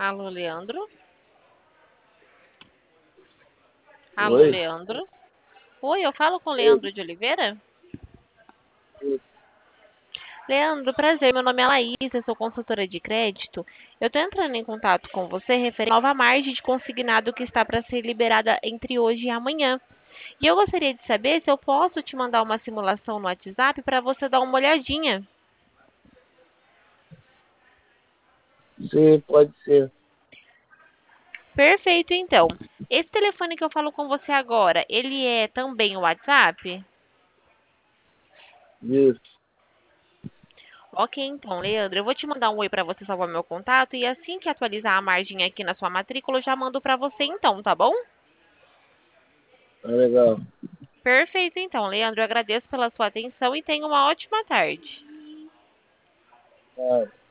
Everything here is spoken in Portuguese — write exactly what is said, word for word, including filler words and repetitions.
Alô, Leandro? Alô, Oi? Leandro? Oi, eu falo com o Oi, Leandro de Oliveira? isso. Leandro, prazer, meu nome é Laís, eu sou consultora de crédito. Eu estou entrando em contato com você referente à nova margem de consignado que está para ser liberada entre hoje e amanhã. E eu gostaria de saber se eu posso te mandar uma simulação no WhatsApp para você dar uma olhadinha. Sim, pode ser. Perfeito, então. Esse telefone que eu falo com você agora, ele é também o WhatsApp? Isso. Ok, então, Leandro, eu vou te mandar um oi para você salvar meu contato e assim que atualizar a margem aqui na sua matrícula, eu já mando para você então, tá bom? Tá legal. Perfeito, então, Leandro, eu agradeço pela sua atenção e tenha uma ótima tarde. Tá.